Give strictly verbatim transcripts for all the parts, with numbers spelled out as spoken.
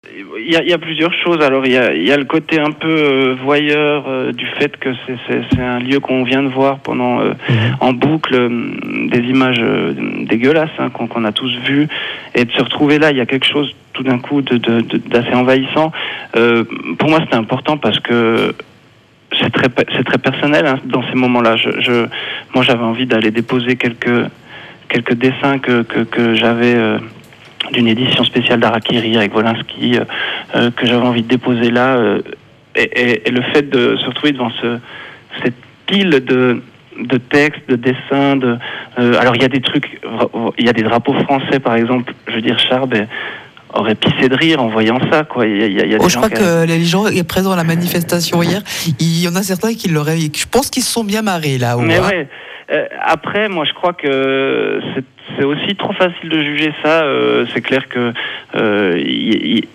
Il y a, il y a plusieurs choses. Alors il y a, il y a le côté un peu euh, voyeur euh, du fait que c'est, c'est, c'est un lieu qu'on vient de voir pendant euh, mmh. en boucle, euh, des images euh, dégueulasses hein, qu'on, qu'on a tous vues, et de se retrouver là, il y a quelque chose tout d'un coup de, de, de, d'assez envahissant. Euh, pour moi, c'était important parce que c'est très, c'est très personnel hein, dans ces moments-là. Je, je, moi, j'avais envie d'aller déposer quelques quelques dessins que que, que j'avais. Euh, d'une édition spéciale d'Harakiri avec Wolinski euh, euh, que j'avais envie de déposer là euh, et, et, et le fait de se retrouver devant ce, cette pile de, de textes, de dessins de, euh, alors il y a des trucs, il y a des drapeaux français par exemple, je veux dire Charb aurait pissé de rire en voyant ça quoi. Il y a, il y a des oh, je crois qui... que les gens présents à la manifestation hier, il y en a certains qui l'auraient, je pense qu'ils se sont bien marrés là. Mais hein. ouais. Euh, après, moi, je crois que c'est, c'est aussi trop facile de juger ça. Euh, c'est clair que euh, y, y,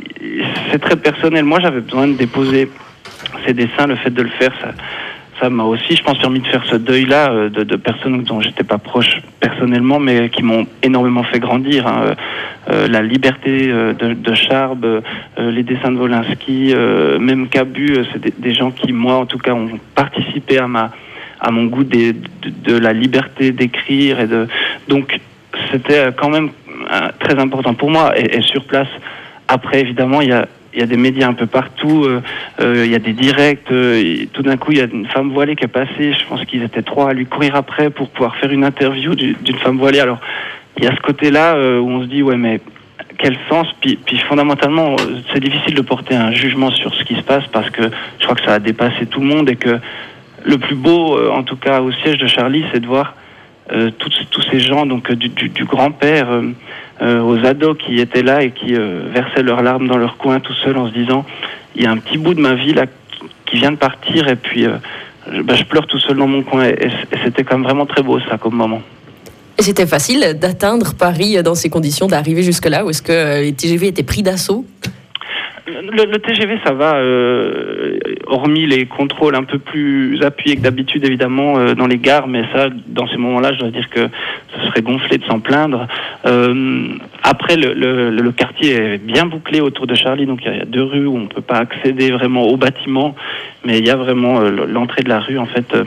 c'est très personnel. Moi, j'avais besoin de déposer ces dessins. Le fait de le faire, ça, ça m'a aussi, je pense, permis de faire ce deuil-là euh, de, de personnes dont j'étais pas proche personnellement, mais qui m'ont énormément fait grandir. Hein. Euh, la liberté euh, de, de Charb, euh, les dessins de Wolinski, euh, même Cabu, euh, c'est des, des gens qui, moi, en tout cas, ont participé à ma à mon goût des, de, de la liberté d'écrire et de donc c'était quand même euh, très important pour moi et, et sur place. Après évidemment il y a il y a des médias un peu partout, euh, euh, il y a des directs, euh, tout d'un coup il y a une femme voilée qui est passée, je pense qu'ils étaient trois à lui courir après pour pouvoir faire une interview du, d'une femme voilée. Alors il y a ce côté-là euh, où on se dit ouais mais quel sens, puis, puis fondamentalement c'est difficile de porter un jugement sur ce qui se passe parce que je crois que ça a dépassé tout le monde et que le plus beau, euh, en tout cas au siège de Charlie, c'est de voir euh, tous, tous ces gens, donc euh, du, du, du grand-père euh, euh, aux ados qui étaient là et qui euh, versaient leurs larmes dans leur coin tout seuls en se disant il y a un petit bout de ma vie là qui, qui vient de partir et puis euh, je, bah, je pleure tout seul dans mon coin et, et c'était quand même vraiment très beau ça comme moment. C'était facile d'atteindre Paris dans ces conditions, d'arriver jusque-là, ou est-ce que les T G V étaient pris d'assaut ? Le, le T G V, ça va, euh, hormis les contrôles un peu plus appuyés que d'habitude, évidemment, euh, dans les gares, mais ça, dans ces moments-là, je dois dire que ce serait gonflé de s'en plaindre. Euh, après, le, le, le quartier est bien bouclé autour de Charlie, donc il y a deux rues où on ne peut pas accéder vraiment au bâtiment, mais il y a vraiment euh, l'entrée de la rue, en fait, euh,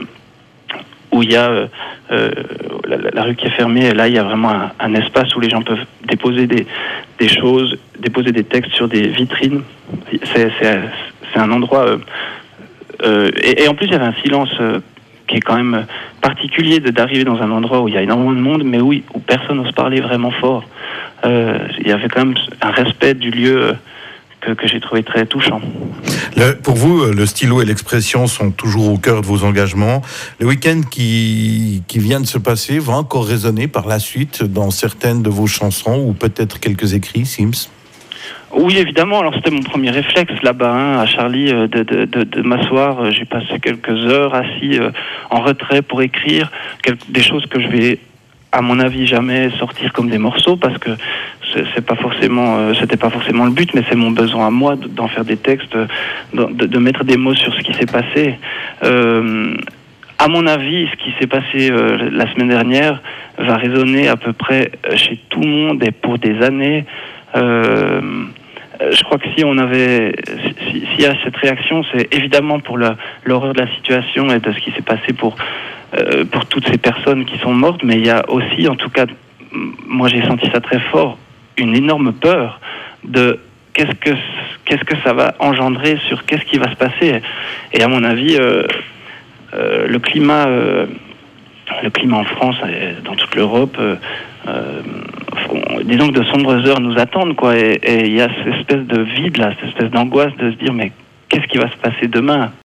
où il y a euh, euh, la, la rue qui est fermée, et là, il y a vraiment un, un espace où les gens peuvent déposer des, des choses, déposer des textes sur des vitrines. C'est, c'est, c'est un endroit... Euh, euh, et, et en plus, il y avait un silence euh, qui est quand même particulier de, d'arriver dans un endroit où il y a énormément de monde, mais où, où personne n'ose parler vraiment fort. Euh, il y avait quand même un respect du lieu euh, que, que j'ai trouvé très touchant. Le, pour vous, le stylo et l'expression sont toujours au cœur de vos engagements. Le week-end qui, qui vient de se passer va encore résonner par la suite dans certaines de vos chansons ou peut-être quelques écrits, Sims ? Oui, évidemment. Alors, c'était mon premier réflexe là-bas, hein, à Charlie, euh, de, de, de, de m'asseoir. J'ai passé quelques heures assis euh, en retrait pour écrire quelques, des choses que je vais, à mon avis, jamais sortir comme des morceaux parce que c'est, c'est pas forcément, euh, c'était pas forcément le but, mais c'est mon besoin à moi d'en faire des textes, de, de, de mettre des mots sur ce qui s'est passé. Euh, à mon avis, ce qui s'est passé euh, la semaine dernière va résonner à peu près chez tout le monde et pour des années. Euh, je crois que si on avait, si, s'il y a cette réaction, c'est évidemment pour la, l'horreur de la situation et de ce qui s'est passé pour euh, pour toutes ces personnes qui sont mortes, mais il y a aussi, en tout cas, moi j'ai senti ça très fort, une énorme peur de qu'est-ce que qu'est-ce que ça va engendrer sur qu'est-ce qui va se passer. Et à mon avis, euh, euh, le climat, euh, le climat en France et dans toute l'Europe. Euh, euh, disons que de sombres heures nous attendent, quoi, et il y a cette espèce de vide là, cette espèce d'angoisse de se dire mais qu'est-ce qui va se passer demain ?